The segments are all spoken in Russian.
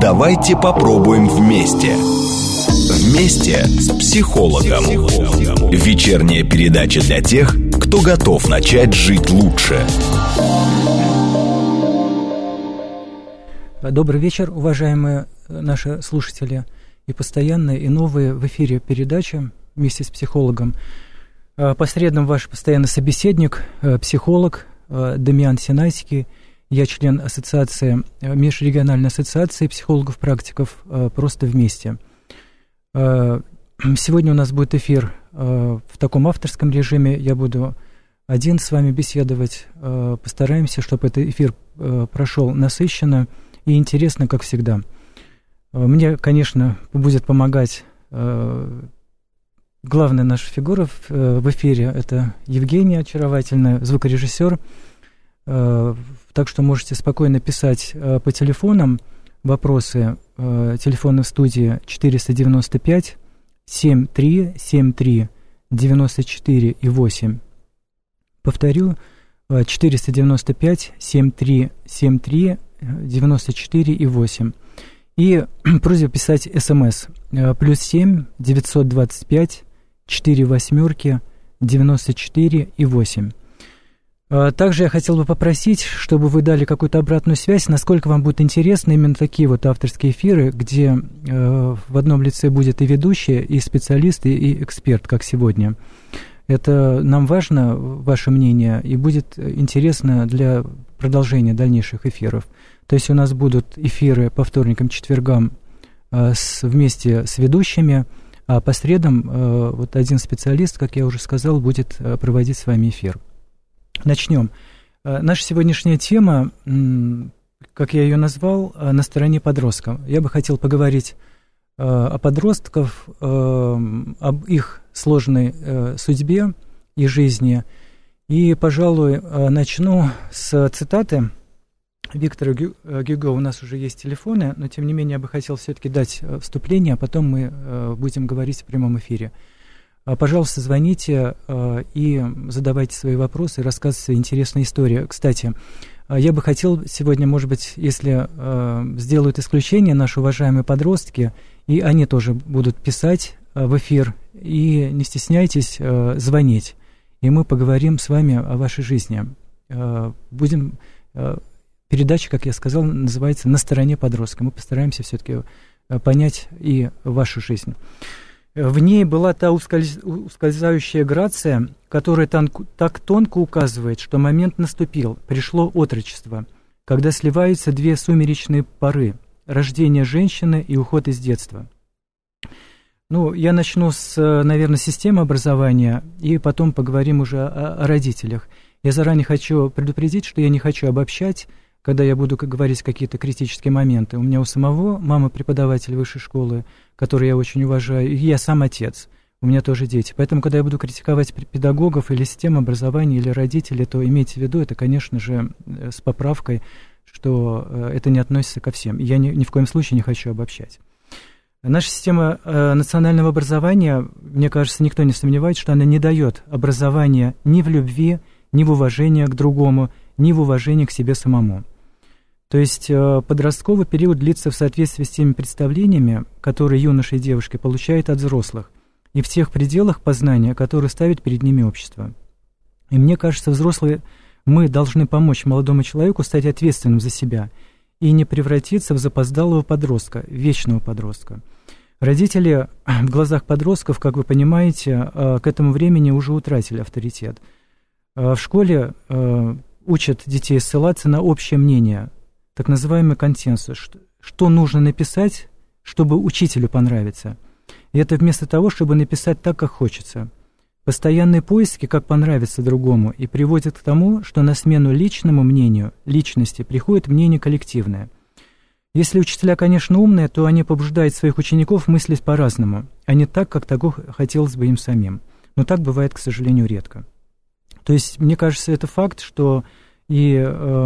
Давайте попробуем вместе. Вместе с психологом. Вечерняя передача для тех, кто готов начать жить лучше. Добрый вечер, уважаемые наши слушатели и постоянные, и новые в эфире передачи вместе с психологом. По средам ваш постоянный собеседник, психолог Дамиан Синайский. Я член ассоциации, межрегиональной ассоциации психологов-практиков «Просто вместе». Сегодня у нас будет эфир в таком авторском режиме. Я буду один с вами беседовать. Постараемся, чтобы этот эфир прошел насыщенно и интересно, как всегда. Мне, конечно, будет помогать главная наша фигура в эфире. Это Евгения, очаровательная, звукорежиссер. Так что можете спокойно писать по телефонам вопросы. Телефон в студии 495 7373 94 и 8. Повторю, 495 7373 94 и 8. И просьба писать СМС. +7 925 4 восьмерки 94 и 8. Также я хотел бы попросить, чтобы вы дали какую-то обратную связь, насколько вам будет интересны именно такие вот авторские эфиры, где в одном лице будет и ведущий, и специалист, и эксперт, как сегодня. Это нам важно, ваше мнение, и будет интересно для продолжения дальнейших эфиров. То есть у нас будут эфиры по вторникам, четвергам вместе с ведущими, а по средам вот один специалист, как я уже сказал, будет проводить с вами эфир. Начнем. Наша сегодняшняя тема, как я ее назвал, на стороне подростков. Я бы хотел поговорить о подростках, об их сложной судьбе и жизни. И, пожалуй, начну с цитаты Виктора Гюго. У нас уже есть телефоны, но, тем не менее, я бы хотел все-таки дать вступление, а потом мы будем говорить в прямом эфире. Пожалуйста, звоните и задавайте свои вопросы, рассказывайте свои интересные истории. Кстати, я бы хотел сегодня, может быть, если сделают исключение наши уважаемые подростки, и они тоже будут писать в эфир, и не стесняйтесь звонить, и мы поговорим с вами о вашей жизни. Передача, как я сказал, называется «На стороне подростка». Мы постараемся все-таки понять и вашу жизнь. В ней была та ускользающая грация, которая так тонко указывает, что момент наступил, пришло отрочество, когда сливаются две сумеречные поры – рождение женщины и уход из детства. Я начну с, наверное, системы образования, и потом поговорим уже о родителях. Я заранее хочу предупредить, что я не хочу обобщать, когда я буду говорить какие-то критические моменты. У меня у самого мама преподаватель высшей школы, которую я очень уважаю, и я сам отец, у меня тоже дети. Поэтому, когда я буду критиковать педагогов или систему образования, или родителей, то имейте в виду, это, конечно же, с поправкой, что это не относится ко всем. Я ни в коем случае не хочу обобщать. Наша система национального образования, мне кажется, никто не сомневается, что она не дает образования ни в любви, ни в уважении к другому, ни в уважении к себе самому. То есть подростковый период длится в соответствии с теми представлениями, которые юноши и девушки получают от взрослых, и в тех пределах познания, которые ставит перед ними общество. И мне кажется, взрослые, мы должны помочь молодому человеку стать ответственным за себя и не превратиться в запоздалого подростка, вечного подростка. Родители в глазах подростков, как вы понимаете, к этому времени уже утратили авторитет. В школе учат детей ссылаться на общее мнение, так называемый консенсус, что нужно написать, чтобы учителю понравиться. И это вместо того, чтобы написать так, как хочется. Постоянные поиски, как понравиться другому, и приводят к тому, что на смену личному мнению, личности, приходит мнение коллективное. Если учителя, конечно, умные, то они побуждают своих учеников мыслить по-разному, а не так, как того хотелось бы им самим. Но так бывает, к сожалению, редко. То есть, мне кажется, это факт, что и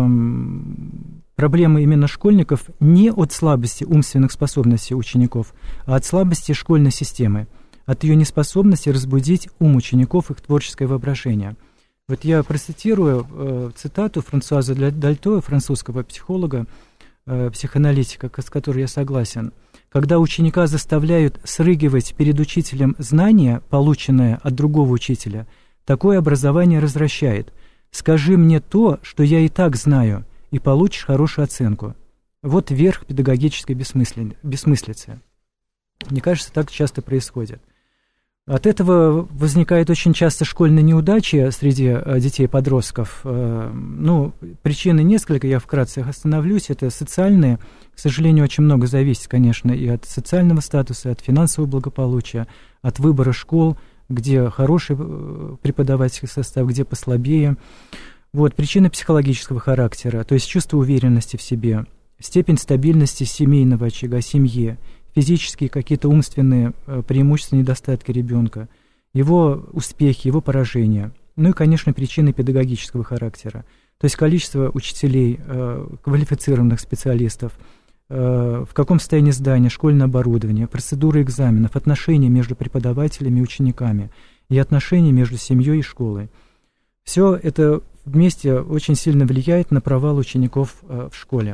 проблемы именно школьников не от слабости умственных способностей учеников, а от слабости школьной системы, от ее неспособности разбудить ум учеников, их творческое воображение. Вот я процитирую цитату Франсуаза Дальто, французского психолога, психоаналитика, с которой я согласен. Когда ученика заставляют срыгивать перед учителем знания, полученное от другого учителя, такое образование развращает. «Скажи мне то, что я и так знаю, и получишь хорошую оценку». Вот верх педагогической бессмыслицы. Мне кажется, так часто происходит. От этого возникают очень часто школьные неудачи среди детей-подростков. Ну, причины несколько, я вкратце остановлюсь. Это социальные. К сожалению, очень много зависит, конечно, и от социального статуса, от финансового благополучия, от выбора школ, где хороший преподавательский состав, где послабее. Вот, причины психологического характера, то есть чувство уверенности в себе, степень стабильности семейного очага, семьи, физические какие-то умственные преимущества, недостатки ребенка, его успехи, его поражения. Ну и, конечно, причины педагогического характера. То есть количество учителей, квалифицированных специалистов, в каком состоянии здания, школьное оборудование, процедуры экзаменов, отношения между преподавателями и учениками и отношения между семьей и школой. Все это вместе очень сильно влияет на провал учеников в школе.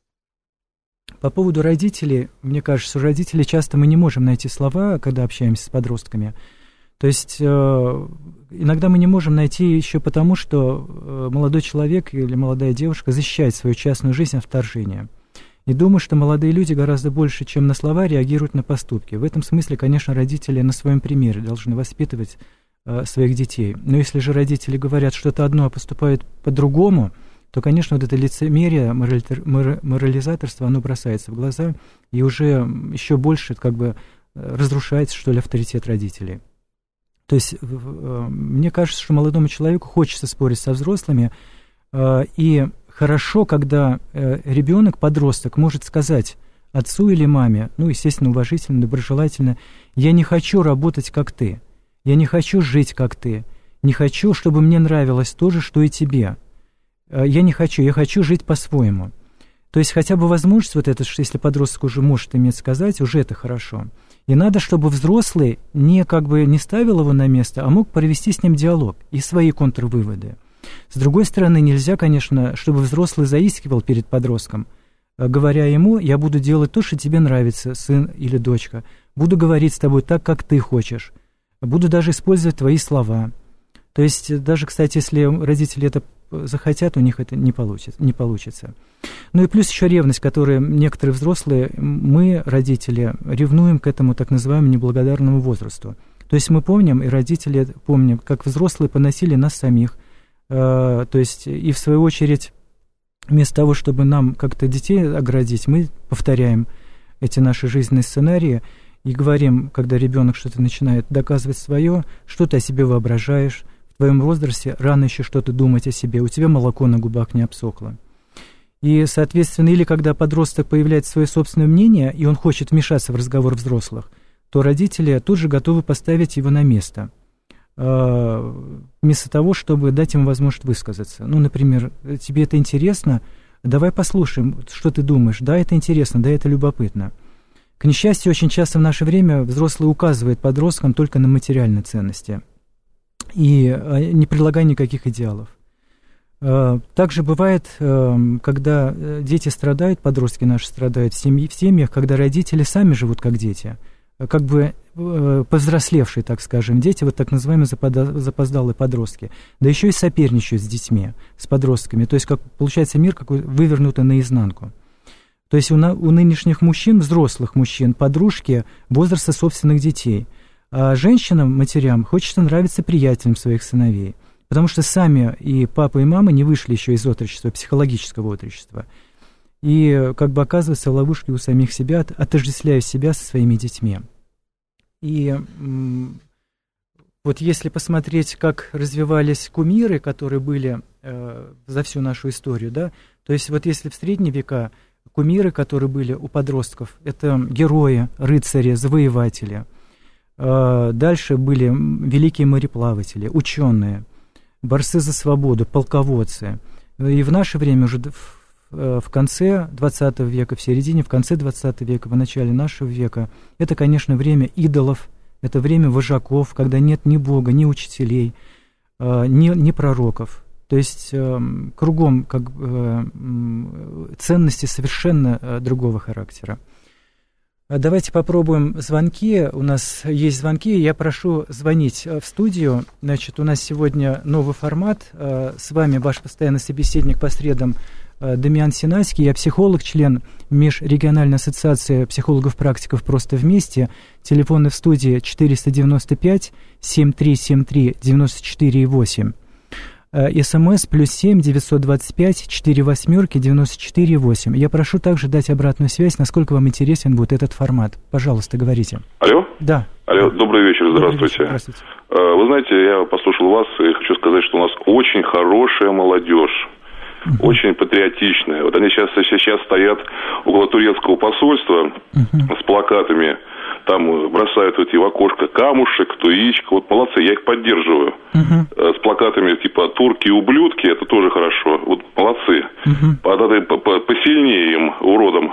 По поводу родителей, мне кажется, у родителей часто мы не можем найти слова, когда общаемся с подростками. То есть иногда мы не можем найти еще потому, что молодой человек или молодая девушка защищает свою частную жизнь от вторжения. И думаю, что молодые люди гораздо больше, чем на слова, реагируют на поступки. В этом смысле, конечно, родители на своем примере должны воспитывать своих детей. Но если же родители говорят что-то одно, а поступают по-другому, то, конечно, вот это лицемерие, морализаторство, оно бросается в глаза и уже еще больше как бы разрушается, что ли, авторитет родителей. То есть мне кажется, что молодому человеку хочется спорить со взрослыми, и хорошо, когда ребенок, подросток, может сказать отцу или маме, ну, естественно, уважительно, доброжелательно: «Я не хочу работать, как ты, я не хочу жить, как ты, не хочу, чтобы мне нравилось то же, что и тебе. Я не хочу, я хочу жить по-своему». То есть хотя бы возможность вот это, что если подросток уже может иметь сказать, уже это хорошо. И надо, чтобы взрослый не ставил его на место, а мог провести с ним диалог и свои контрвыводы. С другой стороны, нельзя, конечно, чтобы взрослый заискивал перед подростком, говоря ему: «Я буду делать то, что тебе нравится, сын или дочка, буду говорить с тобой так, как ты хочешь, буду даже использовать твои слова». То есть даже, кстати, если родители это захотят, у них это не получится. Ну и плюс еще ревность, которую некоторые взрослые, мы, родители, ревнуем к этому так называемому неблагодарному возрасту. То есть мы помним, и родители помнят, как взрослые поносили нас самих. То есть и в свою очередь, вместо того, чтобы нам как-то детей оградить, мы повторяем эти наши жизненные сценарии и говорим, когда ребенок что-то начинает доказывать свое, что ты о себе воображаешь, в твоем возрасте рано еще что-то думать о себе, у тебя молоко на губах не обсохло. И, соответственно, или когда подросток появляет свое собственное мнение, и он хочет вмешаться в разговор взрослых, то родители тут же готовы поставить его на место, вместо того, чтобы дать ему возможность высказаться. Ну, например: «Тебе это интересно? Давай послушаем, что ты думаешь. Да, это интересно, да, это любопытно». К несчастью, очень часто в наше время взрослые указывают подросткам только на материальные ценности и не предлагая никаких идеалов. Также бывает, когда дети страдают, подростки наши страдают в семьях, когда родители сами живут как дети, как бы повзрослевшие, так скажем, дети, вот так называемые запоздалые подростки, да еще и соперничают с детьми, с подростками. То есть, как получается, мир какой вывернутый наизнанку. То есть у нынешних мужчин, взрослых мужчин, подружки возраста собственных детей. А женщинам, матерям, хочется нравиться приятелям своих сыновей, потому что сами и папа, и мама не вышли еще из отрочества, психологического отрочества. И как бы оказываются в ловушке у самих себя, отождествляя себя со своими детьми. И вот если посмотреть, как развивались кумиры, которые были за всю нашу историю, да, то есть вот если в средние века кумиры, которые были у подростков, это герои, рыцари, завоеватели. Дальше были великие мореплаватели, ученые, борцы за свободу, полководцы. И в наше время уже в конце 20 века, в середине, в конце 20 века, в начале нашего века, это, конечно, время идолов, это время вожаков, когда нет ни Бога, ни учителей, ни пророков. То есть кругом ценности совершенно другого характера. Давайте попробуем звонки. У нас есть звонки. Я прошу звонить в студию. Значит, у нас сегодня новый формат. С вами ваш постоянный собеседник по средам Дамиан Синайский. Я психолог, член Межрегиональной ассоциации психологов-практиков «Просто вместе». Телефоны в студии 495-7373-94,8. СМС +7 925 48 94 8. Я прошу также дать обратную связь, насколько вам интересен будет этот формат. Пожалуйста, говорите. Алло? Да. Алло, добрый вечер, здравствуйте. Здравствуйте. Вы знаете, я послушал вас и хочу сказать, что у нас очень хорошая молодежь. Очень патриотичная. Вот они сейчас стоят около турецкого посольства с плакатами. Там бросают эти в окошко камушек, кто яичко. Вот молодцы, я их поддерживаю. С плакатами типа «турки ублюдки», это тоже хорошо. Вот молодцы. Посильнее им, уродам.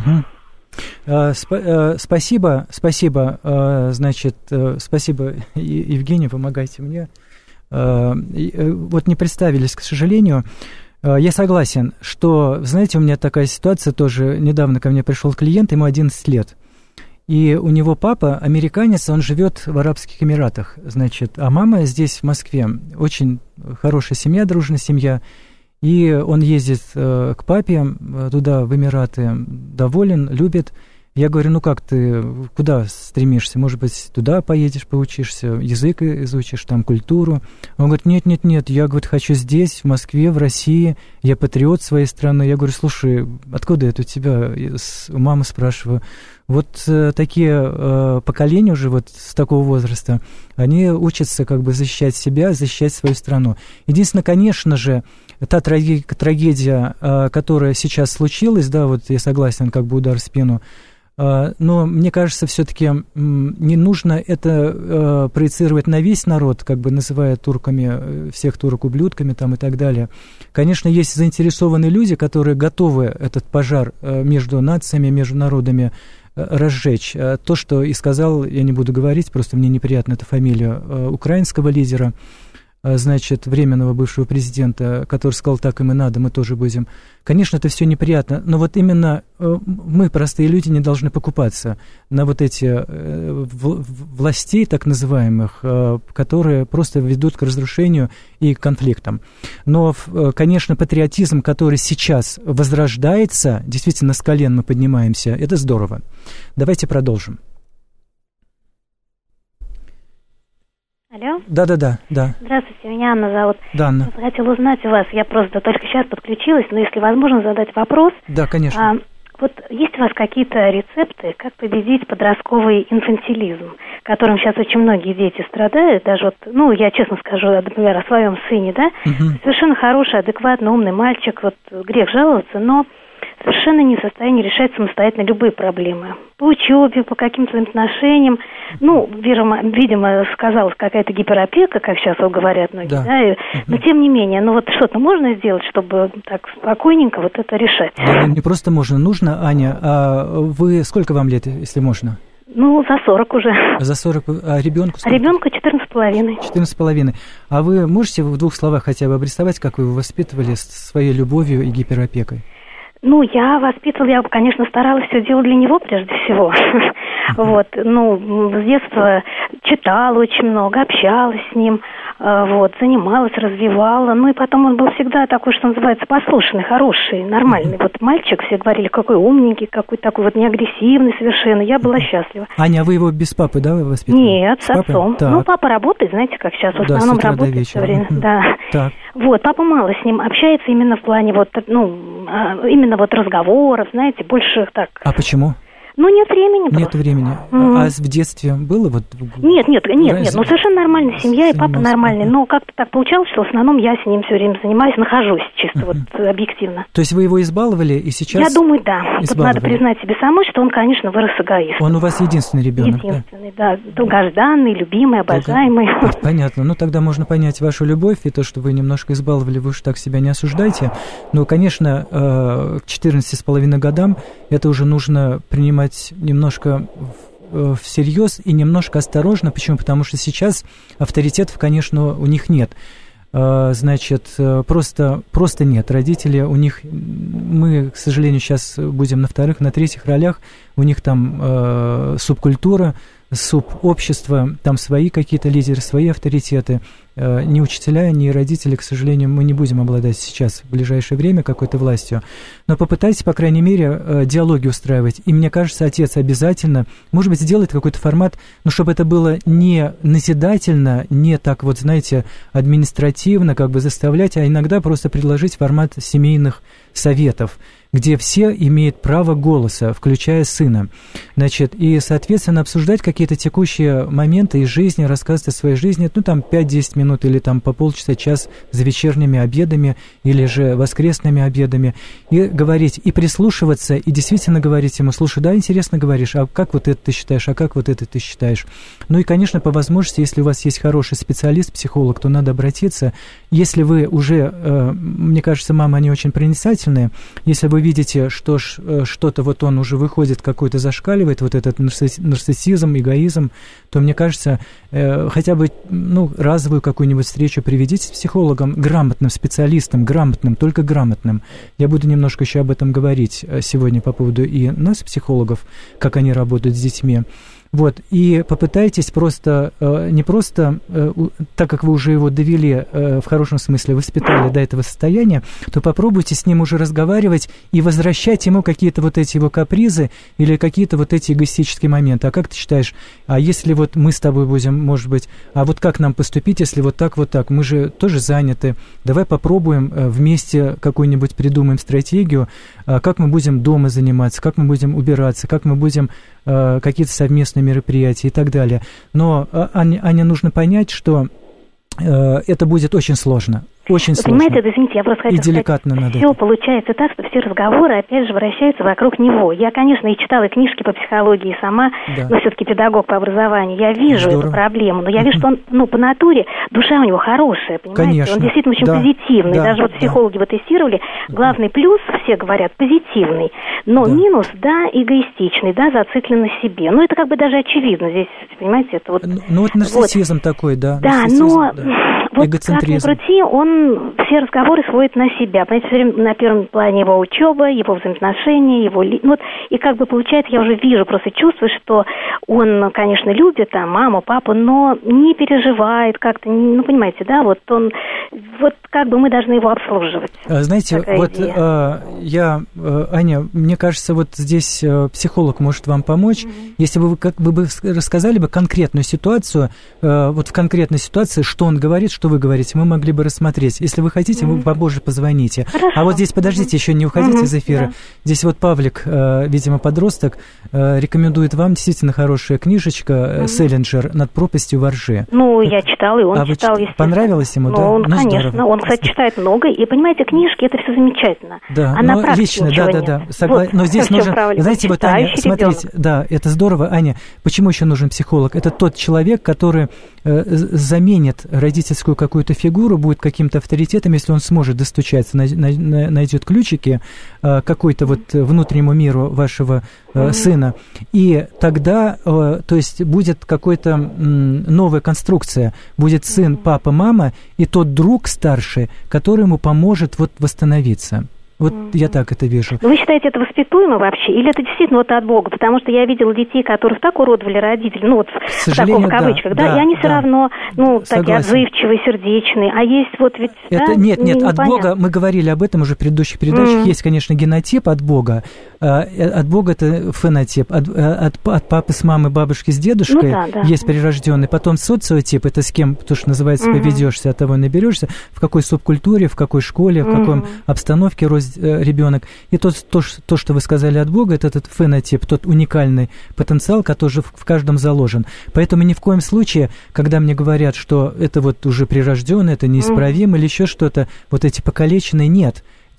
Спасибо. Значит, спасибо, Евгений, помогайте мне. Вот не представились, к сожалению. Я согласен, что, знаете, у меня такая ситуация тоже. Недавно ко мне пришел клиент, ему 11 лет. И у него папа американец, он живет в Арабских Эмиратах, значит, а мама здесь, в Москве. Очень хорошая семья, дружная семья. И он ездит к папе туда, в Эмираты, доволен, любит. Я говорю, ну как ты, куда стремишься? Может быть, туда поедешь, поучишься, язык изучишь, там, культуру? Он говорит, нет, я, говорит, хочу здесь, в Москве, в России, я патриот своей страны. Я говорю, слушай, откуда это у тебя? У мамы спрашиваю. Вот такие поколения уже вот с такого возраста, они учатся как бы защищать себя, защищать свою страну. Единственное, конечно же, та трагедия, которая сейчас случилась, да, вот я согласен, как бы удар в спину, но мне кажется, все-таки не нужно это проецировать на весь народ, как бы называя турками, всех турок ублюдками там и так далее. Конечно, есть заинтересованные люди, которые готовы этот пожар между нациями, между народами разжечь. То, что и сказал, я не буду говорить, просто мне неприятна эта фамилия украинского лидера, значит, временного бывшего президента, который сказал, так им и надо, мы тоже будем. Конечно, это все неприятно, но вот именно мы, простые люди, не должны покупаться на вот эти властей, так называемых, которые просто ведут к разрушению и к конфликтам. Но, конечно, патриотизм, который сейчас возрождается, действительно, с колен мы поднимаемся, это здорово. Давайте продолжим. Алло? Да. Здравствуйте, меня Анна зовут. Да, Анна. Хотела узнать у вас, я просто только сейчас подключилась, но если возможно задать вопрос. Да, конечно. Вот есть у вас какие-то рецепты, как победить подростковый инфантилизм, которым сейчас очень многие дети страдают, даже вот, ну, я честно скажу, например, о своем сыне, да, совершенно хороший, адекватный, умный мальчик, вот грех жаловаться, но совершенно не в состоянии решать самостоятельно любые проблемы. По учебе, по каким-то отношениям. Ну, видимо, сказалась какая-то гиперопека, как сейчас вот говорят многие, да. Но тем не менее, ну вот что-то можно сделать, чтобы так спокойненько вот это решать? Да, не просто можно, нужно, Аня. А вы, сколько вам лет, если можно? Ну, за 40 уже. За 40, а ребенку сколько? А ребенку 14,5. 14,5. А вы можете в двух словах хотя бы обрисовать, как вы его воспитывали своей любовью и гиперопекой? Ну, я воспитывала, я, конечно, старалась все делать для него прежде всего. Вот, ну, с детства читала очень много, общалась с ним, вот, занималась, развивала. Ну, и потом он был всегда такой, что называется, послушный, хороший, нормальный. Вот мальчик, все говорили, какой умненький, какой такой вот неагрессивный совершенно. Я была счастлива. Аня, а вы его без папы, да, воспитывали? Нет, с отцом. Так. Ну, папа работает, знаете, как сейчас, в основном работает все время. Да. Так. Вот, папа мало с ним общается именно в плане вот, ну, именно вот разговоров, знаете, больше так. А почему? Ну, нет времени. Нет времени. А в детстве было вот? Нет, ну, совершенно нормальная семья, и папа нормальный, но как-то так получалось, что в основном я с ним все время занимаюсь, нахожусь чисто вот объективно. То есть вы его избаловали, и сейчас? Я думаю, да. Тут надо признать себе самой, что он, конечно, вырос эгоистом. Он у вас единственный ребенок? Единственный, да. Долгожданный, любимый, обожаемый. Понятно. Ну, тогда можно понять вашу любовь, и то, что вы немножко избаловали, вы уж так себя не осуждайте. Но, конечно, к 14,5 годам это уже нужно принимать немножко всерьез и немножко осторожно. Почему? Потому что сейчас авторитетов, конечно, у них нет. значит, просто нет. Родители, у них, мы, к сожалению, сейчас будем на вторых, на третьих ролях, у них там субкультура, субобщество, там свои какие-то лидеры, свои авторитеты. Ни учителя, ни родители, к сожалению, мы не будем обладать сейчас в ближайшее время какой-то властью. Но попытайтесь, по крайней мере, диалоги устраивать. И мне кажется, отец обязательно, может быть, сделает какой-то формат, но чтобы это было не назидательно, не так вот, знаете, административно как бы заставлять, а иногда просто предложить формат семейных советов, где все имеют право голоса, включая сына. Значит, и, соответственно, обсуждать какие-то текущие моменты из жизни, рассказывать о своей жизни, ну, там, 5-10 минут или там по полчаса, час за вечерними обедами или же воскресными обедами, и говорить, и прислушиваться, и действительно говорить ему: слушай, да, интересно говоришь, а как вот это ты считаешь, а как вот это ты считаешь? Ну, и, конечно, по возможности, если у вас есть хороший специалист, психолог, то надо обратиться. Если вы уже, мне кажется, мамы, они очень проницательные, если вы видите, что что-то вот он уже выходит, какой-то зашкаливает, вот этот нарциссизм, эгоизм, то, мне кажется, хотя бы, ну, разовую какую-нибудь встречу приведите с психологом, грамотным специалистом, грамотным, только грамотным. Я буду немножко еще об этом говорить сегодня по поводу и нас, психологов, как они работают с детьми. Вот, и попытайтесь просто, не просто, так как вы уже его довели, в хорошем смысле, воспитали до этого состояния, то попробуйте с ним уже разговаривать и возвращать ему какие-то вот эти его капризы или какие-то вот эти эгоистические моменты. А как ты считаешь, а если вот мы с тобой будем, может быть, а вот как нам поступить, если вот так, мы же тоже заняты, давай попробуем вместе какую-нибудь придумаем стратегию, как мы будем дома заниматься, как мы будем убираться, как мы будем какие-то совместные мероприятия и так далее. Но, Аня, нужно понять, что это будет очень сложно. Очень сложно. Понимаете, извините, я просто хотела сказать, все получается так, что все разговоры, опять же, вращаются вокруг него. Я, конечно, и читала книжки по психологии сама, но все-таки педагог по образованию. Я вижу эту проблему, но я вижу, что он, ну, по натуре, душа у него хорошая, понимаете? Конечно. Он действительно очень позитивный. Даже вот психологи вот тестировали, главный плюс, все говорят, позитивный, но минус, эгоистичный, зациклен на себе. Ну, это как бы даже очевидно здесь, понимаете? Это вот, ну, вот нарциссизм такой, да. Да, но вот как ни крути, он все разговоры сводит на себя. Понимаете, все время на первом плане его учеба, его взаимоотношения, его... Ну, вот, и как бы получается, я уже вижу, просто чувствую, что он, конечно, любит там маму, папу, но не переживает как-то, ну, понимаете, да, вот он... Вот как бы мы должны его обслуживать. Знаете, вот Аня, мне кажется, вот здесь психолог может вам помочь. Если бы вы рассказали бы конкретную ситуацию, вот в конкретной ситуации, что он говорит, что вы говорите, мы могли бы рассмотреть. Если вы хотите, вы побольше позвоните. Хорошо. А вот здесь, подождите, еще не уходите из эфира. Да. Здесь вот Павлик, видимо, подросток, рекомендует вам действительно хорошая книжечка «Селлинджер. Над пропастью во ржи». Ну, я читала, и он читал, естественно. Понравилось ему, да? Он, конечно. Здорово. Он, кстати, читает много, и, понимаете, книжки, это все замечательно. Да, а на практике ничего нет. Да. Вот, но здесь нужно, знаете, вот, Аня, смотрите, да, это здорово, Аня, почему еще нужен психолог? Это тот человек, который заменит родительскую какую-то фигуру, будет каким-то авторитетом, если он сможет достучаться, найдет ключики какой-то вот внутреннему миру вашего сына, и тогда, то есть, будет какая-то новая конструкция, будет сын, папа, мама, и тот друг старший, который ему поможет вот восстановиться. Вот я так это вижу. Но вы считаете, это воспитуемо вообще? Или это действительно вот от Бога? Потому что я видела детей, которых так уродовали родители, ну вот в таком, в кавычках, да, и они все равно, ну, такие отзывчивые, сердечные. А есть вот ведь... Это, нет, от Бога, мы говорили об этом уже в предыдущих передачах, есть, конечно, генотип от Бога. От Бога это фенотип. От папы с мамой, бабушки с дедушкой есть прирожденный. Потом социотип, это с кем, то, что называется, поведешься, от того и наберешься, в какой субкультуре, в какой школе, в какой обстановке рос ребенок. И то, что вы сказали от Бога, это этот фенотип, тот уникальный потенциал, который в каждом заложен. Поэтому ни в коем случае, когда мне говорят, что это вот уже прирожденное, это неисправимо или еще что-то, вот эти покалеченные, нет.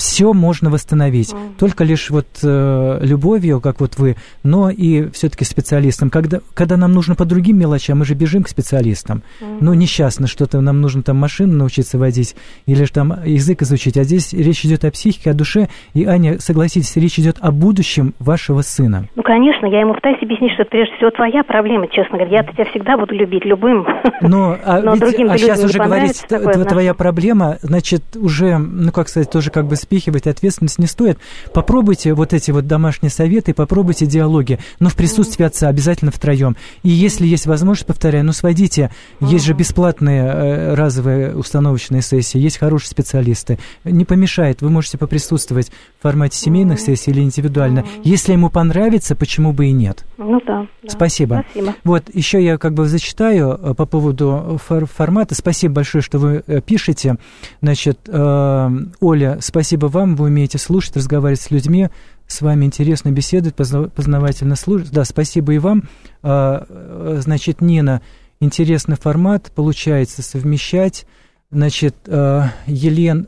все можно восстановить. Только лишь вот любовью, как вот вы, но и все-таки специалистом. Когда нам нужно по другим мелочам, мы же бежим к специалистам. Ну, несчастно, что-то нам нужно там машину научиться водить или же там язык изучить. А здесь речь идет о психике, о душе. И, Аня, согласитесь, речь идет о будущем вашего сына. Ну, конечно, я ему пытаюсь объяснить, что это прежде всего твоя проблема, честно говоря. Я тебя всегда буду любить любым. Но сейчас уже говорить, твоя проблема, значит, уже, ну, как сказать, тоже как бы спихивать ответственность не стоит. Попробуйте вот эти вот домашние советы, попробуйте диалоги, но в присутствии отца, обязательно втроем. И если есть возможность, повторяю, ну, сводите. Есть же бесплатные разовые установочные сессии, есть хорошие специалисты. Не помешает, вы можете поприсутствовать в формате семейных сессий или индивидуально. Если ему понравится, почему бы и нет? Ну да. Спасибо. Вот, еще я как бы зачитаю по поводу формата. Спасибо большое, что вы пишете. Значит, Оля, спасибо вам, вы умеете слушать, разговаривать с людьми, с вами интересно беседовать, познавательно слушать. Да, спасибо и вам. Значит, Нина, интересный формат, получается совмещать. Значит, Елена,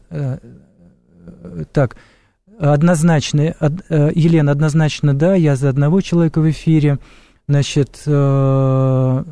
так, однозначно, Елена, однозначно, да, я за одного человека в эфире. Значит, в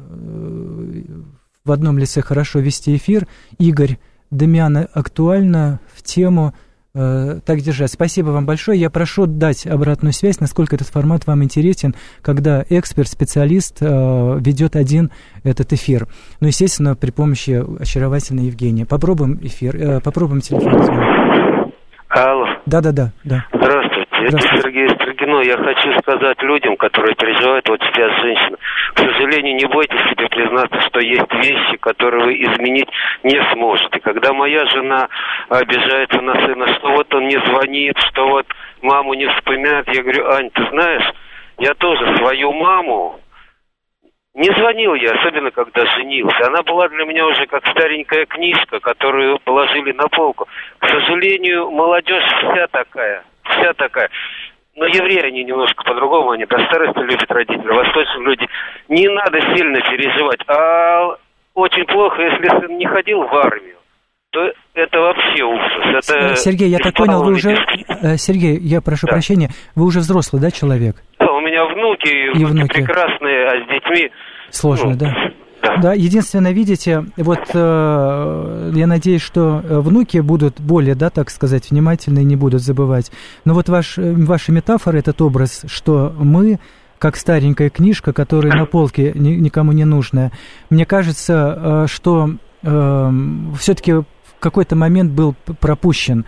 одном лице хорошо вести эфир. Игорь, Дамиана, актуально, в тему, так держать. Спасибо вам большое. Я прошу дать обратную связь, насколько этот формат вам интересен, когда эксперт, специалист ведет один этот эфир. Ну, естественно, при помощи очаровательной Евгении. Попробуем эфир, попробуем телефон. Алло. Да. Здравствуйте. Это Сергей Строгино. Я хочу сказать людям, которые переживают, вот сейчас женщина, к сожалению, не бойтесь себе признаться, что есть вещи, которые вы изменить не сможете. Когда моя жена обижается на сына, что вот он не звонит, что вот маму не вспоминает, я говорю: Ань, ты знаешь, я тоже свою маму не звонил я, особенно когда женился. Она была для меня уже как старенькая книжка, которую положили на полку. К сожалению, молодежь вся такая. Но евреи, они немножко по-другому, они до старости любят родителей. Восточные люди, не надо сильно переживать. А очень плохо, если сын не ходил в армию, то это вообще ужас. Это Сергей, я так понял, вы уже... Сергей, я прошу прощения, вы уже взрослый, да, человек? Да, у меня внуки прекрасные, а с детьми... Сложно, да? Да, единственное, видите, вот я надеюсь, что внуки будут более, да, так сказать, внимательны и не будут забывать. Но вот ваша метафора, этот образ, что мы, как старенькая книжка, которая на полке никому не нужная, мне кажется, что все-таки в какой-то момент был пропущен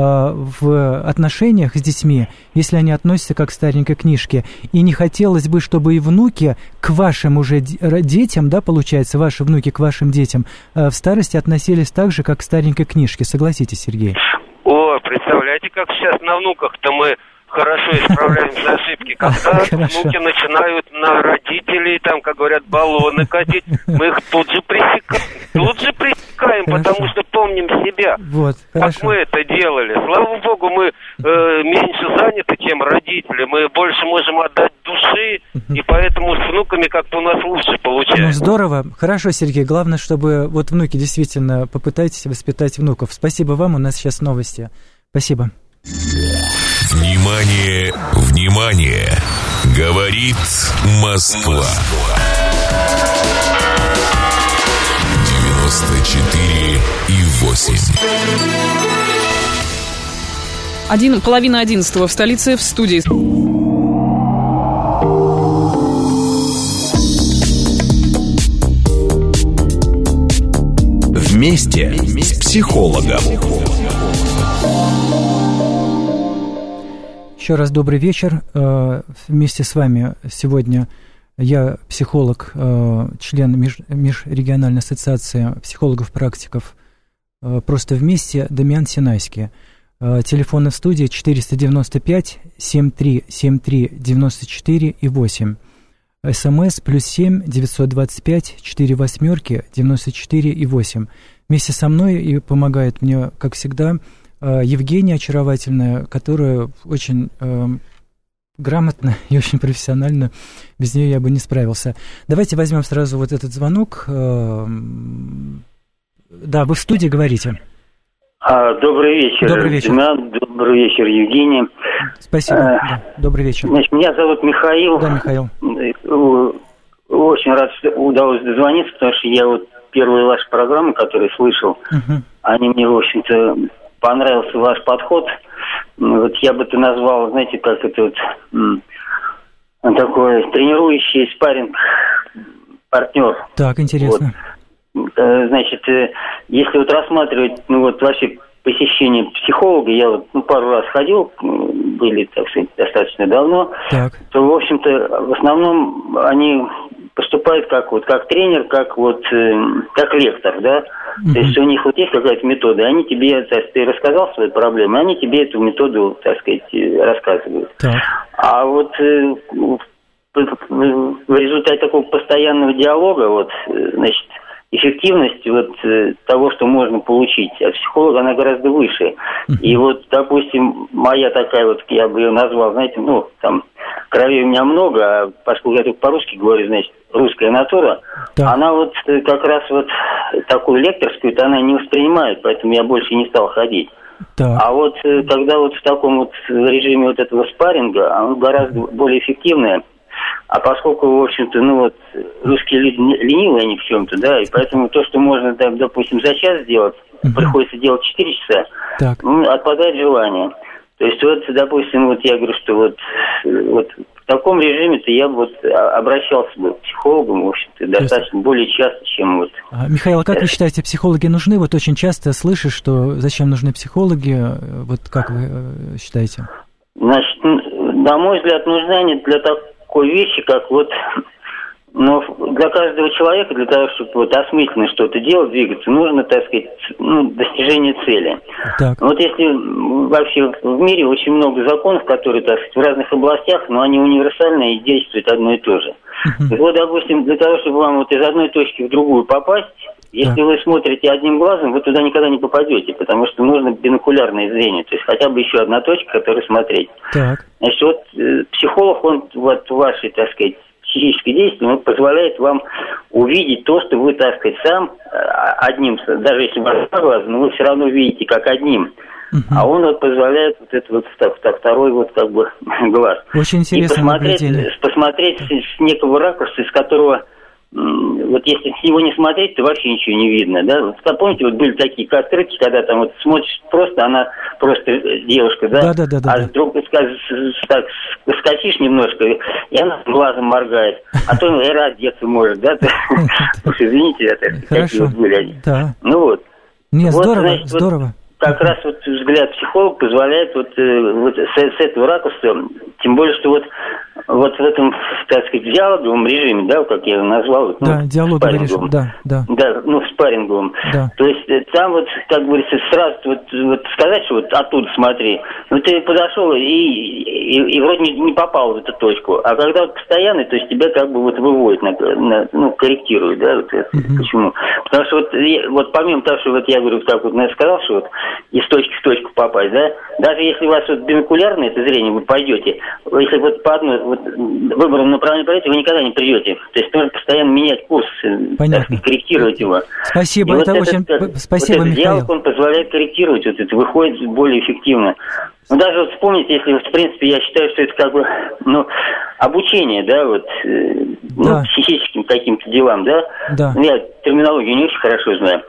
в отношениях с детьми, если они относятся как к старенькой книжке. И не хотелось бы, чтобы и внуки к вашим уже детям, да, получается, ваши внуки к вашим детям в старости относились так же, как к старенькой книжке. Согласитесь, Сергей? О, представляете, как сейчас на внуках-то мы хорошо исправляем ошибки. Когда внуки начинают на родителей, там, как говорят, баллоны катить, мы их тут же пресекаем, потому что помним себя. Вот, как мы это делали. Слава богу, мы меньше заняты, чем родители. Мы больше можем отдать души, и поэтому с внуками как-то у нас лучше получается. Ну, здорово. Хорошо, Сергей. Главное, чтобы вот внуки действительно попытайтесь воспитать внуков. Спасибо вам. У нас сейчас новости. Спасибо. Внимание, внимание! Говорит Москва. 94,8. 10:30 в столице, в студии. Вместе с психологом. Еще раз добрый вечер. Вместе с вами сегодня я психолог, член Межрегиональной ассоциации психологов-практиков «Просто вместе» Дамиан Синайский. Телефон в студии 495-7373-94-8. СМС +7 925 48 94,8. Вместе со мной и помогает мне, как всегда, Евгения очаровательная, которая очень грамотно и очень профессионально, без нее я бы не справился. Давайте возьмем сразу вот этот звонок. Да, вы в студии говорите. Добрый вечер. Добрый вечер. Добрый вечер, Евгений. Спасибо. Да. Добрый вечер. Значит, меня зовут Михаил. Да, Михаил. Очень рад, что удалось дозвониться, потому что я вот первые ваши программы, которые слышал, они мне, в общем-то, понравился ваш подход. Вот я бы это назвал, знаете, как это вот такой тренирующий спарринг-партнер. Так, интересно. Вот. Значит, если вот рассматривать, ваши посещения психолога, я вот пару раз ходил, были, так сказать, достаточно давно, то, в общем-то, в основном они поступают как тренер, как лектор, да. То есть у них вот есть какая-то метода, они тебе, так сказать, ты рассказал свои проблемы, они тебе эту методу, так сказать, рассказывают. А вот в результате такого постоянного диалога, значит, эффективность того, что можно получить от психолога, она гораздо выше. И допустим, моя такая я бы ее назвал, знаете, там крови у меня много, а поскольку я только по-русски говорю, значит, русская натура, она как раз такую лекторскую-то она не воспринимает, поэтому я больше не стал ходить. А когда в таком режиме этого спарринга, оно гораздо более эффективное. А поскольку, в общем-то, русские люди ленивые они в чем-то, да, и поэтому то, что можно, допустим, за час сделать, приходится делать 4 часа, отпадает желание. То есть, допустим, я говорю, что в таком режиме-то я бы обращался бы к психологам, в общем-то, достаточно более часто, чем Михаил, а как вы считаете, психологи нужны? Очень часто слышишь, что зачем нужны психологи, как вы считаете? Значит, на мой взгляд, нужны они для такой вещи, как для каждого человека, для того, чтобы осмысленно что-то делать, двигаться, нужно, так сказать, достижение цели. Если вообще в мире очень много законов, которые, так сказать, в разных областях, но они универсальны и действуют одно и то же. Допустим, для того, чтобы вам из одной точки в другую попасть, если вы смотрите одним глазом, вы туда никогда не попадете, потому что нужно бинокулярное зрение, то есть хотя бы еще одна точка, которую смотреть. Значит, психолог, он вашей, так сказать, психическое действие, он позволяет вам увидеть то, что вы, так сказать, сам одним, даже если у вас два глаза, но вы все равно видите как одним. А он позволяет второй глаз. Очень интересно. И посмотреть с некого ракурса, из которого если с него не смотреть, то вообще ничего не видно, да? Помните, были такие открытки, когда там смотришь просто, она просто девушка, да? А вдруг скачишь немножко, и она глазом моргает, а то одеться может, да? Извините, такие были они. Нет, здорово. Как раз взгляд психолога позволяет с этого ракурса, тем более, что в этом, так сказать, диалоговом режиме, да, как я его назвал, диалоговый режим, спарринговом. То есть там как говорится, сразу сказать, что оттуда смотри, ты подошел и вроде не попал в эту точку, а когда постоянно, то есть тебя как бы выводит, корректирует, да, почему? Потому что помимо того, что я говорю, как сказал, что из точки в точку попасть, да, даже если у вас бинокулярное это зрение, вы пойдете, если по одной выбранному направлению пойдете, вы никогда не придете. То есть нужно постоянно менять курс, корректировать его. Спасибо, и это очень... Спасибо, Михаил. Диалог, он позволяет корректировать, это выходит более эффективно. Даже вспомните, если, в принципе, я считаю, что это как бы, обучение, да, психическим каким-то делам, да. Я терминологию не очень хорошо знаю.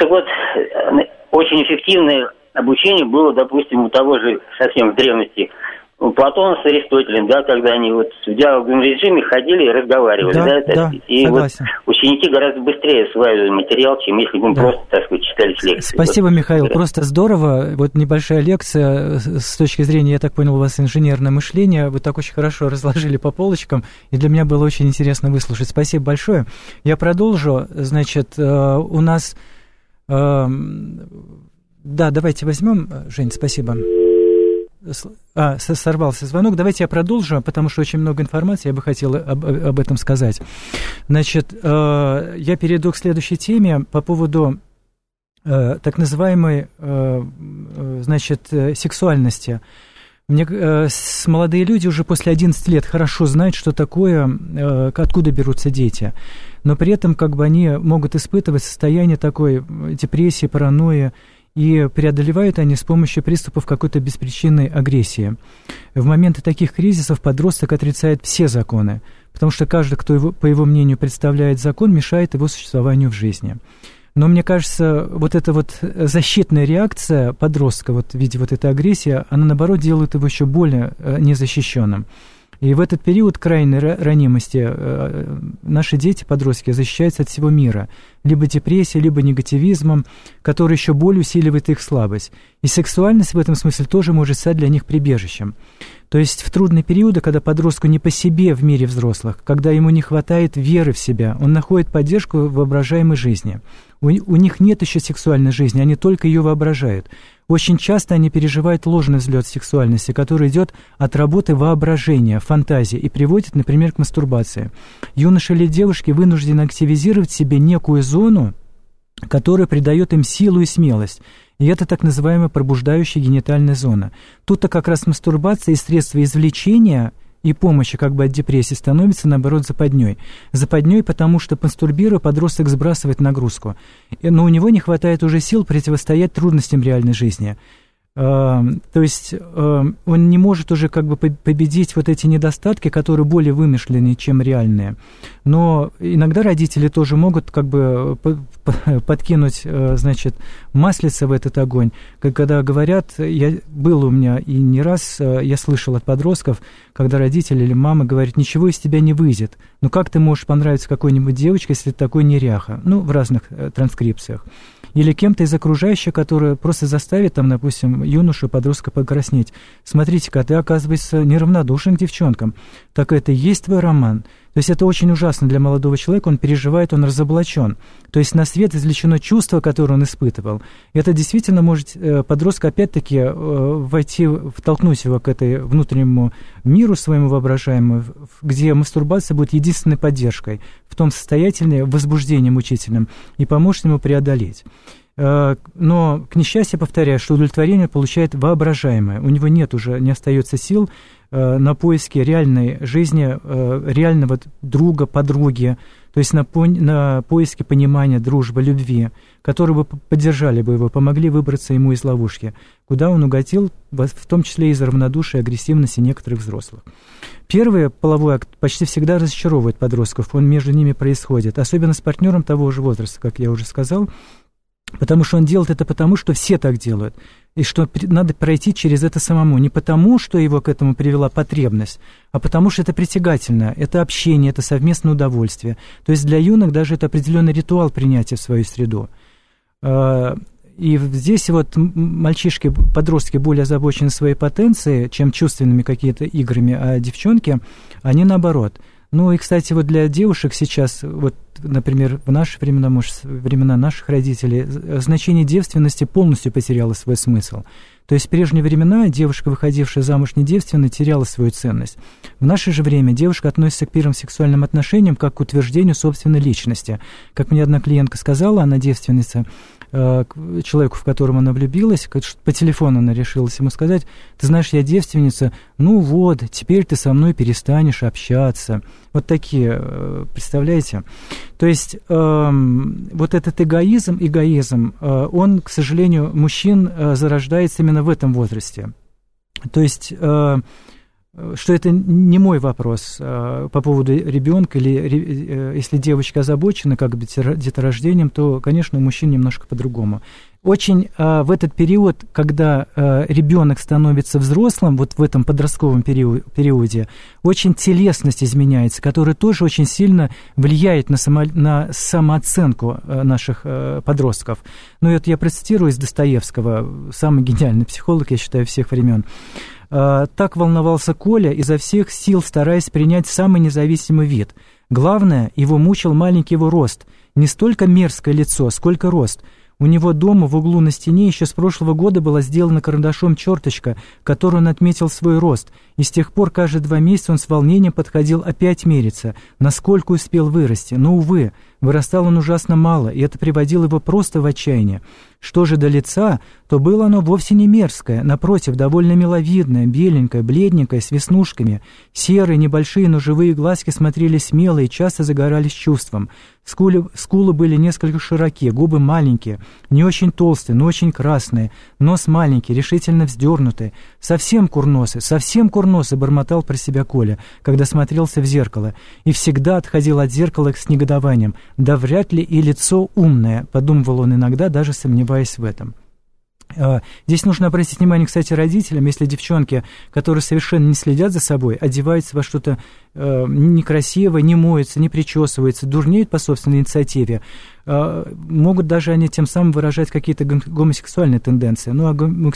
Очень эффективное обучение было, допустим, у того же совсем в древности Платона с Аристотелем, да, когда они в диалоговом режиме ходили и разговаривали, и ученики гораздо быстрее осваивали материал, чем если бы им просто, так сказать, читали лекции. Спасибо, Михаил, просто здорово. Небольшая лекция с точки зрения, я так понял, у вас инженерное мышление, вы так очень хорошо разложили по полочкам, и для меня было очень интересно выслушать. Спасибо большое. Я продолжу. Значит, у нас... давайте возьмем. Жень, спасибо. Сорвался звонок. Давайте я продолжу, потому что очень много информации, я бы хотел об этом сказать. Значит, я перейду к следующей теме по поводу так называемой, сексуальности. Молодые люди уже после 11 лет хорошо знают, что такое, откуда берутся дети. Но при этом они могут испытывать состояние такой депрессии, паранойи и преодолевают они с помощью приступов какой-то беспричинной агрессии. В моменты таких кризисов подросток отрицает все законы, потому что каждый, кто, по его мнению, представляет закон, мешает его существованию в жизни. Но мне кажется, вот эта вот защитная реакция подростка вот в виде вот этой агрессии, она, наоборот, делает его еще более незащищенным. И в этот период крайней ранимости наши дети, подростки, защищаются от всего мира. Либо депрессией, либо негативизмом, который еще более усиливает их слабость. И сексуальность в этом смысле тоже может стать для них прибежищем. То есть в трудные периоды, когда подростку не по себе в мире взрослых, когда ему не хватает веры в себя, он находит поддержку в воображаемой жизни. У них нет еще сексуальной жизни, они только ее воображают. Очень часто они переживают ложный взлет сексуальности, который идет от работы воображения, фантазии и приводит, например, к мастурбации. Юноши или девушки вынуждены активизировать в себе некую зону, которая придает им силу и смелость. И это так называемая пробуждающая генитальная зона. Тут-то как раз мастурбация и средства извлечения и помощи как бы от депрессии становится, наоборот, западней. Западней, потому что, мастурбируя, подросток сбрасывает нагрузку. Но у него не хватает уже сил противостоять трудностям реальной жизни. То есть он не может уже как бы победить вот эти недостатки, которые более вымышленные, чем реальные. Но иногда родители тоже могут как бы подкинуть, значит, маслица в этот огонь. Когда говорят, было у меня и не раз, я слышал от подростков, когда родители или мама говорят, ничего из тебя не выйдет. Ну как ты можешь понравиться какой-нибудь девочке, если ты такой неряха? Ну, в разных транскрипциях. Или кем-то из окружающих, который просто заставит, там, допустим, юношу, подростка покраснеть. Смотрите-ка, ты, оказывается, неравнодушен к девчонкам. Так это и есть твой роман. То есть это очень ужасно для молодого человека, он переживает, он разоблачен. То есть на свет извлечено чувство, которое он испытывал. И это действительно может подростка опять-таки втолкнуть его к этой внутреннему миру своему воображаемому, где мастурбация будет единственной поддержкой, в том состоянии возбуждения мучительным, и поможет ему преодолеть. Но, к несчастью, повторяю, что удовлетворение получает воображаемое. У него нет уже, не остается сил на поиски реальной жизни, реального друга, подруги, то есть на поиски понимания, дружбы, любви, которые бы поддержали бы его, помогли выбраться ему из ловушки, куда он угодил, в том числе из-за равнодушия и агрессивности некоторых взрослых. Первый половой акт почти всегда разочаровывает подростков, он между ними происходит, особенно с партнером того же возраста, как я уже сказал, потому что он делает это потому, что все так делают, и что надо пройти через это самому. Не потому, что его к этому привела потребность, а потому, что это притягательно, это общение, это совместное удовольствие. То есть для юных даже это определенный ритуал принятия в свою среду. И здесь вот мальчишки, подростки более озабочены своей потенцией, чем чувственными какими-то играми, а девчонки, они наоборот. Ну и, кстати, вот для девушек сейчас, вот, например, в наши времена, может, времена наших родителей, значение девственности полностью потеряло свой смысл. То есть в прежние времена девушка, выходившая замуж не девственной, теряла свою ценность. В наше же время девушка относится к первым сексуальным отношениям как к утверждению собственной личности. Как мне одна клиентка сказала, она девственница, человеку, в котором она влюбилась, по телефону она решилась ему сказать, ты знаешь, я девственница, ну вот, теперь ты со мной перестанешь общаться. Вот такие, представляете? То есть вот этот эгоизм, он, к сожалению, мужчин зарождается именно в этом возрасте. То есть что это не мой вопрос по поводу ребенка, или если девочка озабочена как бы деторождением, то, конечно, у мужчин немножко по-другому. Очень в этот период, когда ребенок становится взрослым, вот в этом подростковом периоде, очень телесность изменяется, которая тоже очень сильно влияет на самооценку наших подростков. Ну, это я процитирую из Достоевского, самый гениальный психолог, я считаю, всех времен. Так волновался Коля, изо всех сил стараясь принять самый независимый вид. Главное, его мучил маленький его рост. Не столько мерзкое лицо, сколько рост. У него дома в углу на стене еще с прошлого года была сделана карандашом черточка, которой он отметил свой рост. И с тех пор каждые 2 месяца он с волнением подходил опять мериться, насколько успел вырасти. Но, увы, Вырастал он ужасно мало, и это приводило его просто в отчаяние. Что же до лица, то было оно вовсе не мерзкое, напротив, довольно миловидное, беленькое, бледненькое, с веснушками. Серые, небольшие, но живые глазки смотрели смело и часто загорались чувством. Скулы были несколько широкие, губы маленькие, не очень толстые, но очень красные, нос маленький, решительно вздернутый. Совсем курносый, бормотал про себя Коля, когда смотрелся в зеркало, и всегда отходил от зеркала с негодованием. «Да вряд ли и лицо умное», — подумывал он иногда, даже сомневаясь в этом. Здесь нужно обратить внимание, кстати, родителям, если девчонки, которые совершенно не следят за собой, одеваются во что-то некрасивое, не моются, не причесываются, дурнеют по собственной инициативе, могут даже они тем самым выражать какие-то гомосексуальные тенденции. Ну, о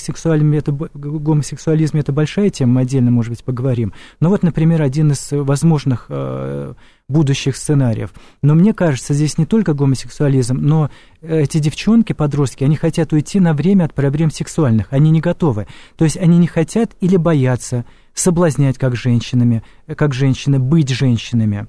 гомосексуализме это большая тема, мы отдельно, может быть, поговорим. Но вот, например, один из возможных будущих сценариев. Но мне кажется, здесь не только гомосексуализм, но эти девчонки, подростки, они хотят уйти на время от проблем сексуальных, они не готовы. То есть они не хотят или боятся соблазнять как женщины, быть женщинами.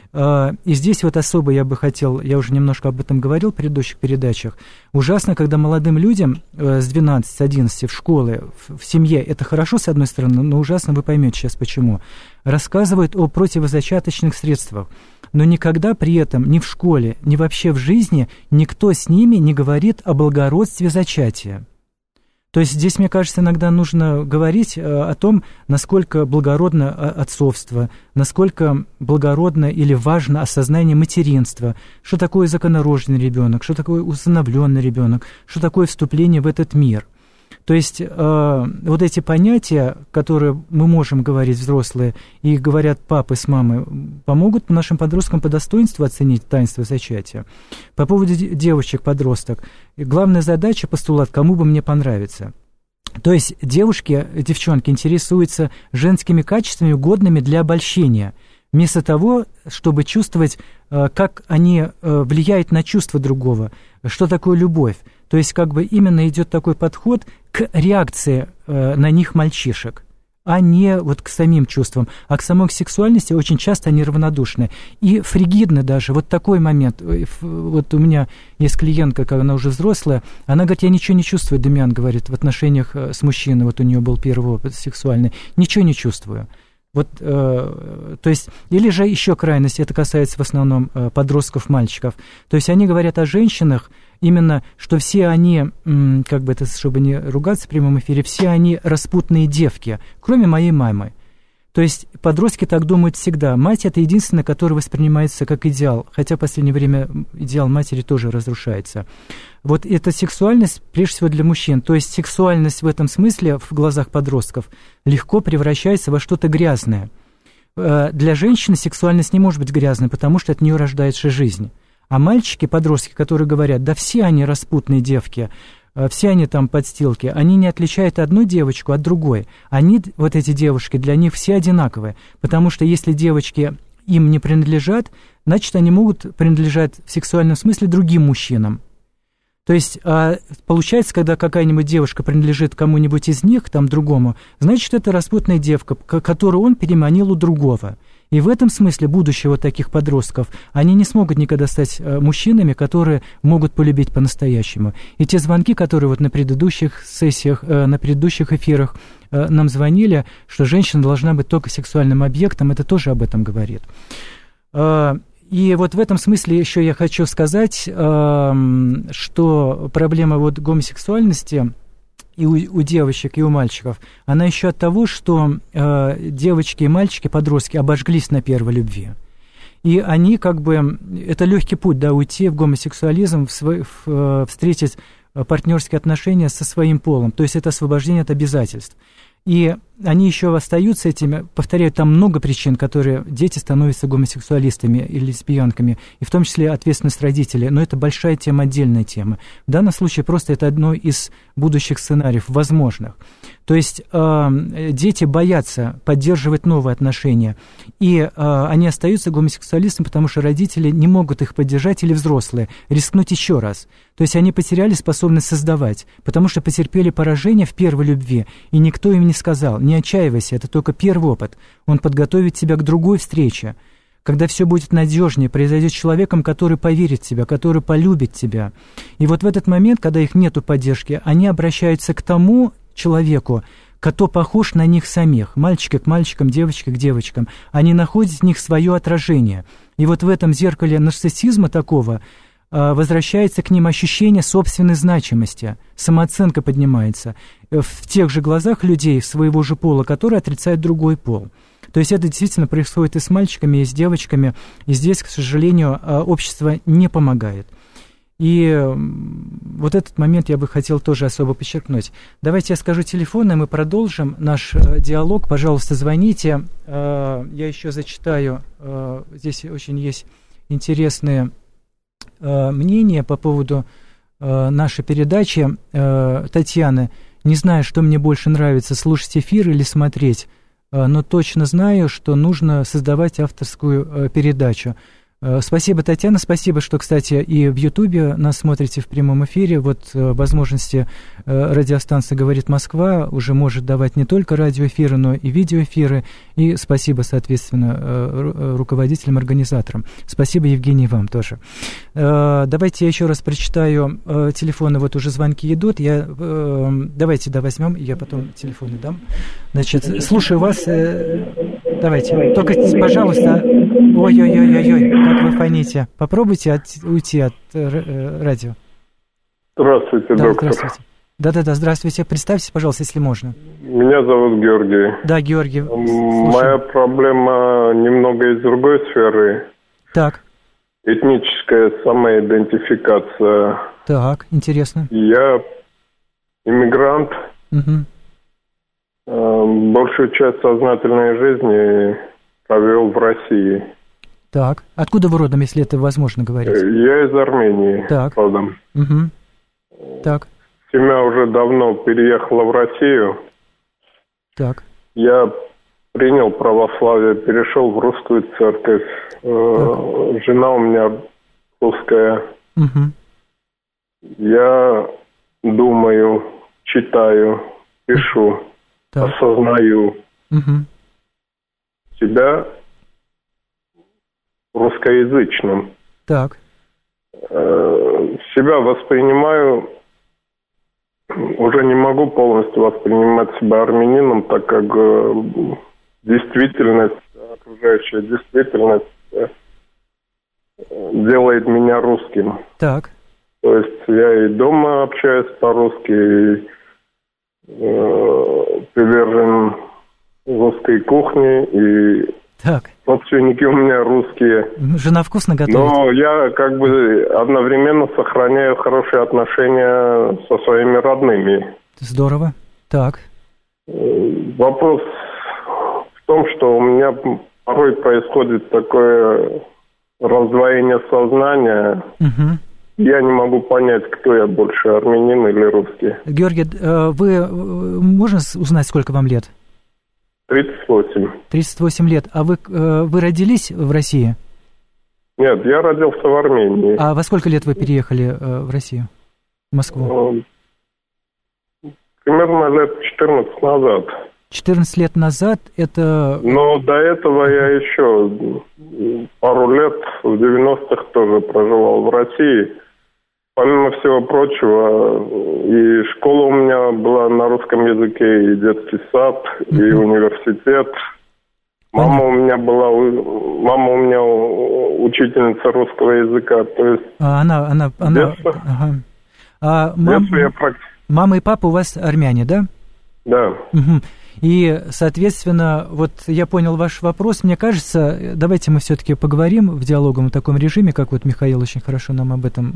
И здесь вот особо я бы хотел, я уже немножко об этом говорил в предыдущих передачах, ужасно, когда молодым людям с 12-11 в школе, в семье, это хорошо, с одной стороны, но ужасно, вы поймете сейчас почему, рассказывают о противозачаточных средствах, но никогда при этом ни в школе, ни вообще в жизни никто с ними не говорит о благородстве зачатия. То есть здесь, мне кажется, иногда нужно говорить о том, насколько благородно отцовство, насколько благородно или важно осознание материнства, что такое законорожденный ребенок, что такое усыновленный ребенок, что такое вступление в этот мир. То есть вот эти понятия, которые мы можем говорить взрослые, и говорят папы с мамой, помогут нашим подросткам по достоинству оценить таинство зачатия. По поводу девочек-подросток, главная задача, постулат, кому бы мне понравиться. То есть девчонки интересуются женскими качествами, годными для обольщения, вместо того, чтобы чувствовать, как они влияют на чувства другого, что такое любовь. То есть как бы именно идет такой подход к реакции на них мальчишек, а не вот к самим чувствам. А к самой сексуальности очень часто они равнодушны. И фригидны даже. Вот такой момент. Вот у меня есть клиентка, когда она уже взрослая, она говорит, я ничего не чувствую, Демьян говорит, в отношениях с мужчиной, вот у нее был первый опыт сексуальный, ничего не чувствую. Вот, то есть, или же еще крайность, это касается в основном подростков, мальчиков. То есть они говорят о женщинах именно, что все они, как бы это, чтобы не ругаться в прямом эфире, все они распутные девки, кроме моей мамы. То есть подростки так думают всегда. Мать – это единственная, которая воспринимается как идеал, хотя в последнее время идеал матери тоже разрушается. Вот эта сексуальность, прежде всего, для мужчин. То есть сексуальность в этом смысле в глазах подростков легко превращается во что-то грязное. Для женщины сексуальность не может быть грязной, потому что от нее рождается жизнь. А мальчики, подростки, которые говорят, да все они распутные девки, все они там подстилки, они не отличают одну девочку от другой. Они, вот эти девушки, для них все одинаковые, потому что если девочки им не принадлежат, значит, они могут принадлежать в сексуальном смысле другим мужчинам. То есть, получается, когда какая-нибудь девушка принадлежит кому-нибудь из них, там, другому, значит, это распутная девка, которую он переманил у другого. И в этом смысле будущее вот таких подростков, они не смогут никогда стать мужчинами, которые могут полюбить по-настоящему. И те звонки, которые вот на предыдущих сессиях, на предыдущих эфирах нам звонили, что женщина должна быть только сексуальным объектом, это тоже об этом говорит. И вот в этом смысле еще я хочу сказать, что проблема вот гомосексуальности и у девочек, и у мальчиков, она еще от того, что девочки и мальчики, подростки обожглись на первой любви. И они как бы, это легкий путь, да, уйти в гомосексуализм, встретить партнерские отношения со своим полом, то есть это освобождение от обязательств. И они еще остаются этими, повторяю, там много причин, которые дети становятся гомосексуалистами или лесбиянками, и в том числе ответственность родителей, но это большая тема, отдельная тема. В данном случае просто это одно из будущих сценариев, возможных. То есть дети боятся поддерживать новые отношения, и они остаются гомосексуалистами, потому что родители не могут их поддержать, или взрослые, рискнуть еще раз. То есть они потеряли способность создавать, потому что потерпели поражение в первой любви, и никто им не сказал, не отчаивайся, это только первый опыт, он подготовит тебя к другой встрече, когда все будет надежнее, произойдет с человеком, который поверит в тебя, который полюбит тебя. И вот в этот момент, когда их нету поддержки, они обращаются к тому человеку, кто похож на них самих, мальчика к мальчикам, девочка к девочкам. Они находят в них свое отражение. И вот в этом зеркале нарциссизма такого возвращается к ним ощущение собственной значимости, самооценка поднимается в тех же глазах людей своего же пола, которые отрицают другой пол. То есть это действительно происходит и с мальчиками, и с девочками, и здесь, к сожалению, общество не помогает. И вот этот момент я бы хотел тоже особо подчеркнуть. Давайте я скажу телефон, и мы продолжим наш диалог. Пожалуйста, звоните. Я еще зачитаю. Здесь очень есть интересные мнения по поводу нашей передачи. Татьяна: не знаю, что мне больше нравится, слушать эфир или смотреть, но точно знаю, что нужно создавать авторскую передачу. Спасибо, Татьяна, спасибо, что, кстати, и в Ютубе нас смотрите в прямом эфире. Вот возможности радиостанция «Говорит Москва» уже может давать не только радиоэфиры, но и видеоэфиры. И спасибо, соответственно, руководителям, организаторам. Спасибо, Евгений, вам тоже. Давайте я еще раз прочитаю телефоны, вот уже звонки идут. Давайте возьмем, я потом телефоны дам. Значит, слушаю вас. Давайте, только, пожалуйста, ой-ой-ой-ой, как вы фоните. Попробуйте уйти от радио. Здравствуйте, да, доктор. Здравствуйте. Да-да-да, здравствуйте. Представьтесь, пожалуйста, если можно. Меня зовут Георгий. Да, Георгий. Моя проблема немного из другой сферы. Так. Этническая самоидентификация. Так, интересно. Я иммигрант. Угу. Большую часть сознательной жизни провел в России. Так. Откуда вы родом, если это возможно говорить? Я из Армении. Так. Родом. Угу. Так. Семья уже давно переехала в Россию. Так. Я принял православие, перешел в русскую церковь. Жена у меня русская. Угу. Я думаю, читаю, пишу, так. осознаю себя русскоязычным. Так. Себя воспринимаю, уже не могу полностью воспринимать себя армянином, так как действительность, окружающая действительность делает меня русским. Так. То есть я и дома общаюсь по-русски, и привержен русской кухне, и так. родственники у меня русские. Жена вкусно готовит? Но я как бы одновременно сохраняю хорошие отношения со своими родными. Здорово. Так. Вопрос в том, что у меня порой происходит такое раздвоение сознания. Угу. Я не могу понять, кто я больше, армянин или русский. Георгий, можно узнать, сколько вам лет? 38. 38 лет. А вы родились в России? Нет, я родился в Армении. А во сколько лет вы переехали в Россию, в Москву? Примерно лет 14 назад. 14 лет назад это... Но до этого я еще пару лет в 90-х тоже проживал в России. Помимо всего прочего, и школа у меня была на русском языке, и детский сад, и университет. Мама у меня учительница русского языка, то есть... Она... Детство, ага. детство я практически... Мама и папа у вас армяне, да? Да. Угу. И, соответственно, вот я понял ваш вопрос. Мне кажется, давайте мы все-таки поговорим в диалоговом таком режиме, как вот Михаил очень хорошо нам об этом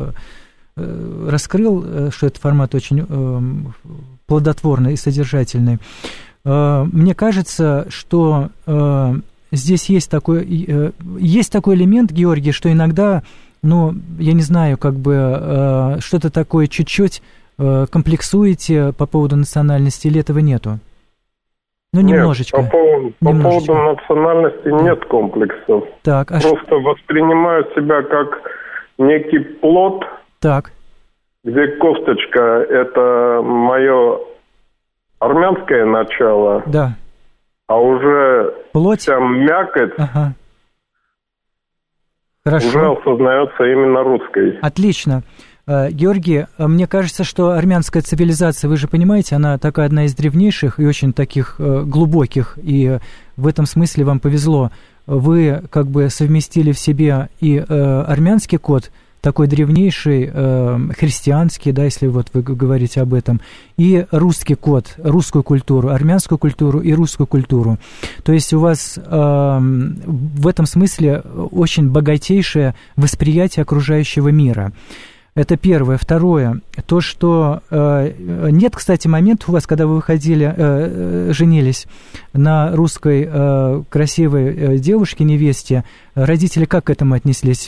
раскрыл, что этот формат очень плодотворный и содержательный. Мне кажется, что здесь есть такой элемент, Георгий, что иногда, я не знаю, как бы что-то такое чуть-чуть комплексуете по поводу национальности, или этого нету? Немножечко. Нет, по поводу национальности нет комплексов. Так, просто воспринимаю себя как некий плод, так. где косточка – это мое армянское начало, да. А уже плоть? вся мякоть Хорошо. уже осознается именно русской. Отлично. Георгий, мне кажется, что армянская цивилизация, вы же понимаете, она такая одна из древнейших и очень таких глубоких, и в этом смысле вам повезло. Вы как бы совместили в себе и армянский код, такой древнейший, христианский, да, если вот вы говорите об этом, и русский код, русскую культуру, армянскую культуру и русскую культуру. То есть у вас в этом смысле очень богатейшее восприятие окружающего мира. Это первое. Второе, то, что нет, кстати, момента у вас, когда вы выходили, женились на русской красивой девушке, невесте, родители как к этому отнеслись?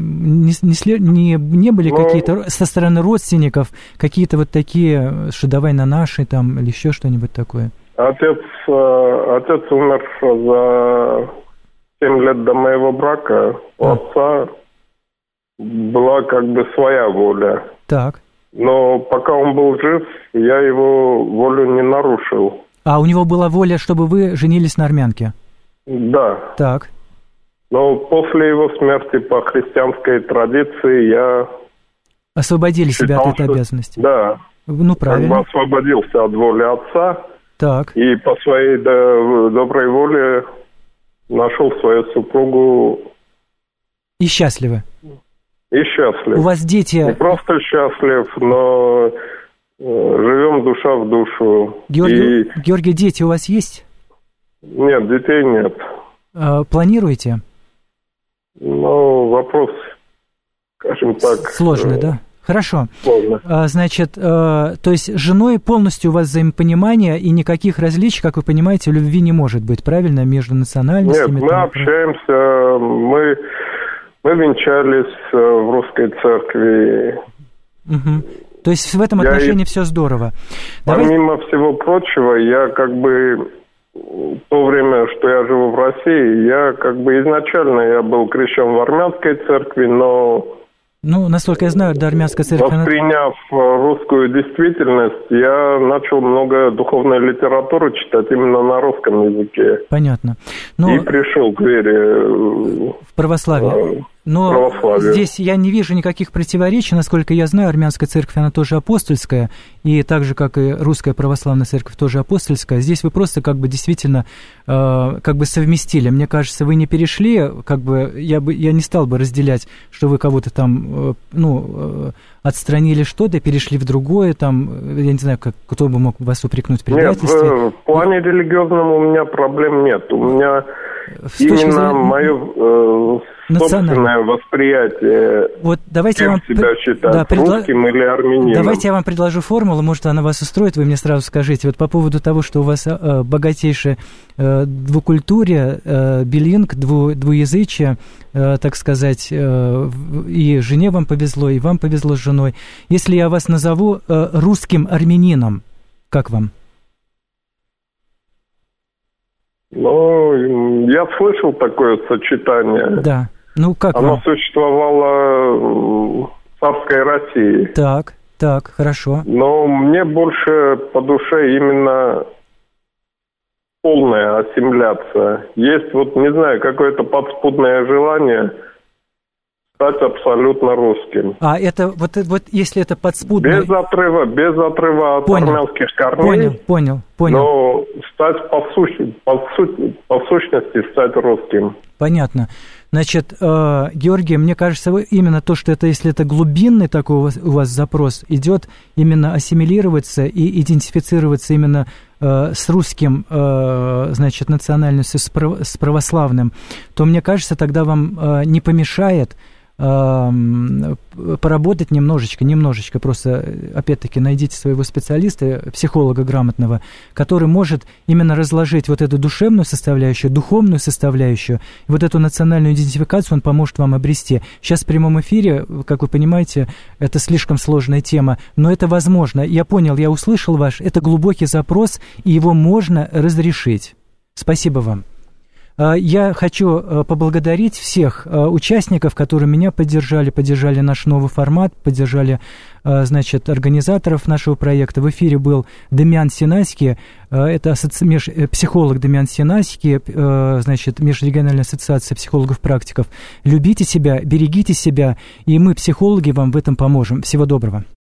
Не были какие-то со стороны родственников какие-то вот такие, что давай на наши там или еще что-нибудь такое? Отец умер за 7 лет до моего брака. У отца была как бы своя воля. Так. Но пока он был жив, я его волю не нарушил. А у него была воля, чтобы вы женились на армянке? Да. Так. Но после его смерти по христианской традиции я... Освободили себя от этой обязанности? Да. Ну, правильно. Как бы освободился от воли отца. Так. И по своей доброй воле нашел свою супругу. И счастливы? И счастлив. У вас дети... Не просто счастлив, но живем душа в душу. Георгий, дети у вас есть? Нет, детей нет. Планируете? Ну, вопрос, скажем так... Сложный, да? Хорошо. Сложно. Значит, то есть с женой полностью у вас взаимопонимание и никаких различий, как вы понимаете, любви не может быть, правильно, между национальностями? Нет, мы общаемся, мы венчались в русской церкви. Угу. То есть в этом отношении все здорово. Помимо всего прочего, я как бы в то время, что я живу в России, я как бы изначально я был крещен в армянской церкви, но... Ну, насколько я знаю, да, армянская церковь... Восприняв русскую действительность, я начал много духовной литературы читать именно на русском языке. Понятно. И пришел к вере... В православие. Но здесь я не вижу никаких противоречий. Насколько я знаю, армянская церковь, она тоже апостольская, и так же, как и русская православная церковь, тоже апостольская. Здесь вы просто как бы действительно как бы совместили. Мне кажется, вы не перешли, как бы я не стал бы разделять, что вы кого-то там, отстранили что-то, перешли в другое, там, я не знаю, кто бы мог вас упрекнуть в предательстве. Нет, в плане религиозном у меня проблем нет. У меня именно мое собственное восприятие, вот давайте кем себя считать, русским или армянином. Давайте я вам предложу формулу, может, она вас устроит, вы мне сразу скажите. Вот по поводу того, что у вас богатейшее двукультурие, билинг, двуязычие, так сказать, и жене вам повезло, и вам повезло с женой. Если я вас назову русским армянином, как вам? Ну, я слышал такое сочетание. Да. Ну, как оно вам? Существовало в царской России. Так, хорошо. Но мне больше по душе именно полная ассимиляция. Есть, вот, не знаю, какое-то подспудное желание стать абсолютно русским. А это, вот если это подспудное... Без отрыва от армянских корней. Понял. Но стать по сущности стать русским. Понятно. Значит, Георгий, мне кажется, именно то, что это, если это глубинный такой у вас запрос, идет именно ассимилироваться и идентифицироваться именно с русским, значит, национальностью, с православным, то, мне кажется, тогда вам не помешает поработать немножечко, просто, опять-таки, найдите своего специалиста, психолога грамотного, который может именно разложить вот эту душевную составляющую, духовную составляющую, и вот эту национальную идентификацию он поможет вам обрести. Сейчас в прямом эфире, как вы понимаете, это слишком сложная тема, но это возможно. Я понял, я услышал это глубокий запрос, и его можно разрешить. Спасибо вам. Я хочу поблагодарить всех участников, которые меня поддержали наш новый формат, поддержали, значит, организаторов нашего проекта. В эфире был Демьян Синайский, это психолог Демьян Синайский, значит, Межрегиональная ассоциация психологов-практиков. Любите себя, берегите себя, и мы, психологи, вам в этом поможем. Всего доброго.